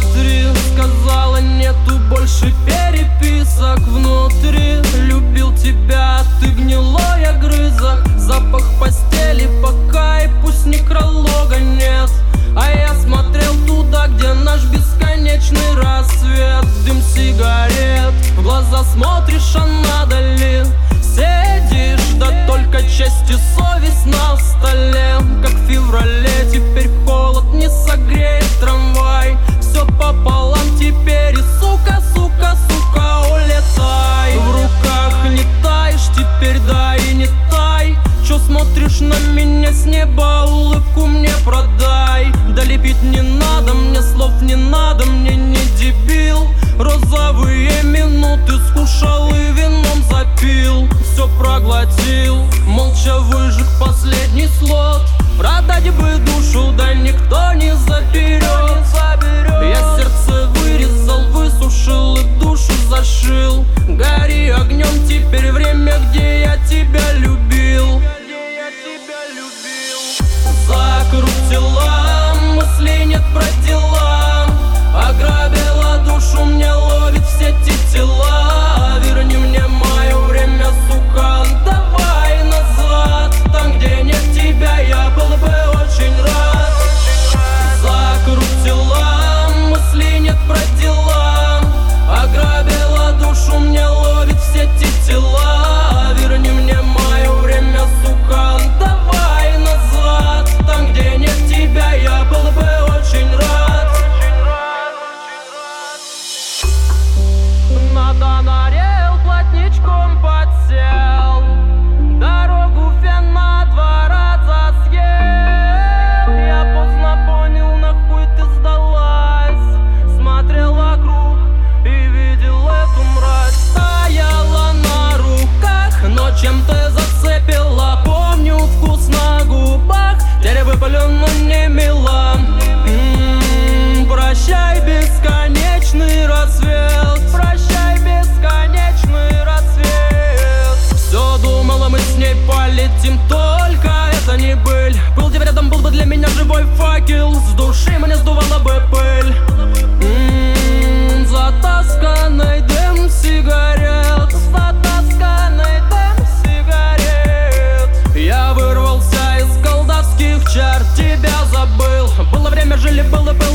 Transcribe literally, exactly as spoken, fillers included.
смотри, сказала, нету больше переписок внутри. Любил тебя, ты гнилой огрызок. Запах постели пока, и пусть некролога нет. А я смотрел туда, где наш бесконечный рассвет. Дым сигарет, в глаза смотришь, а надо ли сидишь, да только честь и совесть на столе. Как в феврале, теперь холод не согреет трамвай. Все пополам теперь, и сука, сука, сука, улетай. В руках не таешь, теперь дай и не тай. Чё смотришь на меня с неба, улыбку мне продай. Да лепить не надо, мне слов не надо, мне не дебил. Розовые минуты скушал и вином запил. Все проглотил, молча выжег последний слот. Продать бы душу, да никто не заберет. Я сердце вырезал, высушил и душу зашил. Гори огнем теперь время, где я тебя любил. Закрутила, мыслей нет про дела. Ограбила душу, мне ловит все эти тела. Верни мне мое время, сука, давай назад. Там, где нет тебя, я был бы очень рад. Закрутила, мыслей нет про дела. Ограбила душу, мне ловит все эти тела. Верни мне мое время, сука, давай назад. Там, где нет тебя, я был бы очень рад. Надо нарел, плотничком подсел. Дорогу фен на два раза съел. Я поздно понял, нахуй ты сдалась. Смотрел вокруг и видел эту мразь. Стояла на руках, но чем ты зацепила. Помню вкус на губах, теперь выпалю, но не мила. М-м-м, прощай, бесконечный рассвет. Прощай, бесконечный рассвет. Все думала, мы с ней полетим, только это не быль. Был где рядом, был бы для меня живой факел. С души мне сдувала бы пыль. М-м-м, затасканный дым сигарет. Затасканный дым сигарет. Я вырвался из колдовских чар, тебя забыл. Было время, жили, было, было.